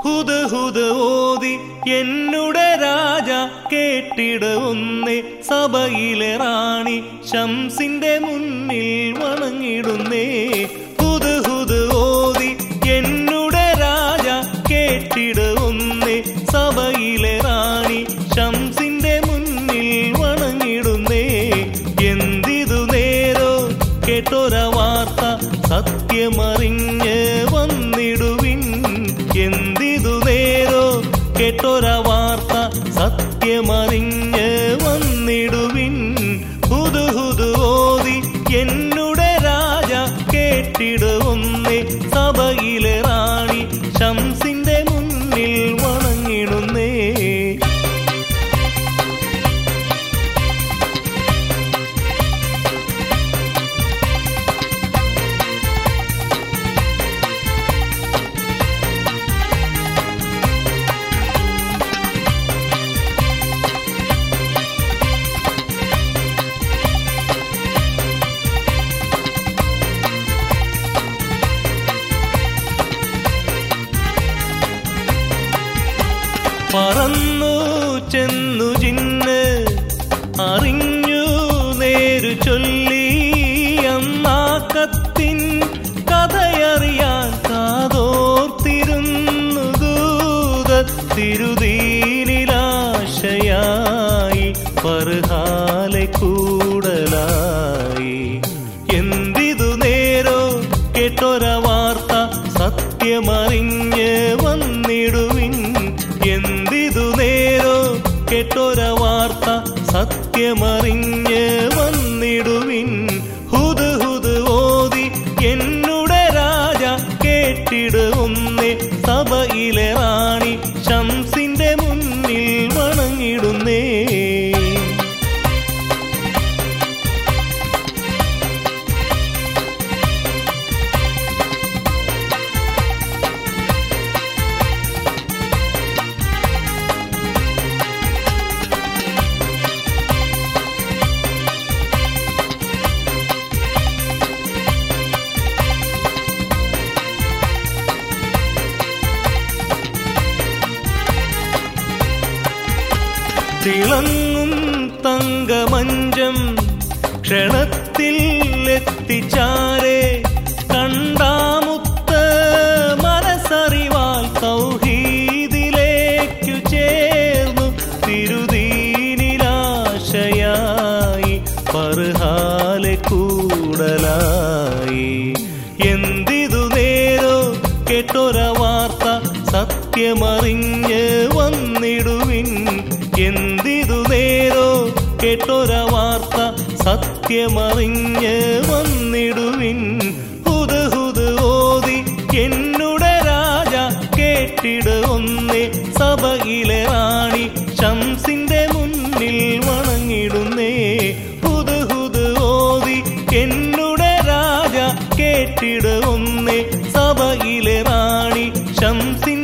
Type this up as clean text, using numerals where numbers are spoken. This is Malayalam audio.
ഹുദ് ഹുദ് ഓതി എന്നുടെ രാജ കേട്ടിടുന്നേ, സഭയിലെ റാണി ശംസിന്റെ മുന്നിൽ വണങ്ങിടുന്നേ. ഹുദ് ഹുദ് ഓതി എന്നുടെ രാജ കേട്ടിടുന്നേ, സഭയിലെ റാണി ശംസിന്റെ മുന്നിൽ വണങ്ങിടുന്നേ. എന്തിതു നേരോ കേട്ടൊര വാർത്ത സത്യമറിഞ്ഞ് വന്നിടുവിൻ. എന്തിതു നേരോ കേട്ടൊര വാർത്ത സത്യമറിഞ്ഞ് വന്നിടുവിൻ. ഹുദ് ഹുദ് ഓതി എന്നുടെ രാജ കേട്ടിടുന്നേ, സഭയിലെ റാണി ശംസിന്റെ മുന്നിൽ വണങ്ങിടുന്നേ. പറന്നു ചെന്നു ജിന്ന് അറിഞ്ഞു നേരു ചൊല്ലി, അന്നാ കത്തിൻ കഥയറിയാൻ കാതോർത്തിരുന്നു ദൂതത്തിരുതീനിലാശയായി പർഹാലെ കൂടലായി. എന്തിതു നേരോ കേട്ടൊര വാർത്ത സത്യമറിഞ്ഞ് വന്നിടുവിൻ. എന്തിതു നേരോ കേട്ടൊര വാർത്ത സത്യമറിഞ്ഞ് വന്നിടുവിൻ. ഹുദ് ഹുദ് ഓതി എന്നുടെ രാജ കേട്ടിടുന്നേ, സഭയിലെ റാണി ശംസിന്റെ മുന്നിൽ വണങ്ങിടുന്നേ. തിളങ്ങും തങ്കമഞ്ചം ക്ഷണത്തിൽ എത്തിച്ചാരെ, കണ്ടാമുത്ത് മനസ്സറിവാൽ തൗഹീദിലേക്കു ചേർന്നു തിരുതീനിലാശയായി പർഹാലെ കൂടലായി. എന്തിതു നേരോ കേട്ടൊര വാർത്ത സത്യമറിഞ്ഞ് വന്നിടുവിൻ. എന്തിതു നേരോ കേട്ടൊര വാർത്ത സത്യമറിഞ്ഞ് വന്നിടുവിൻ. ഹുദ് ഹുദ് ഓതി എന്നുടെ രാജ കേട്ടിടുന്നേ, സഭയിലെ റാണി ശംസിന്റെ മുന്നിൽ വണങ്ങിടുന്നേ. ഹുദ് ഹുദ് ഓതി എന്നുടെ രാജ കേട്ടിടുന്നേ, സഭയിലെ റാണി ശംസിന്റെ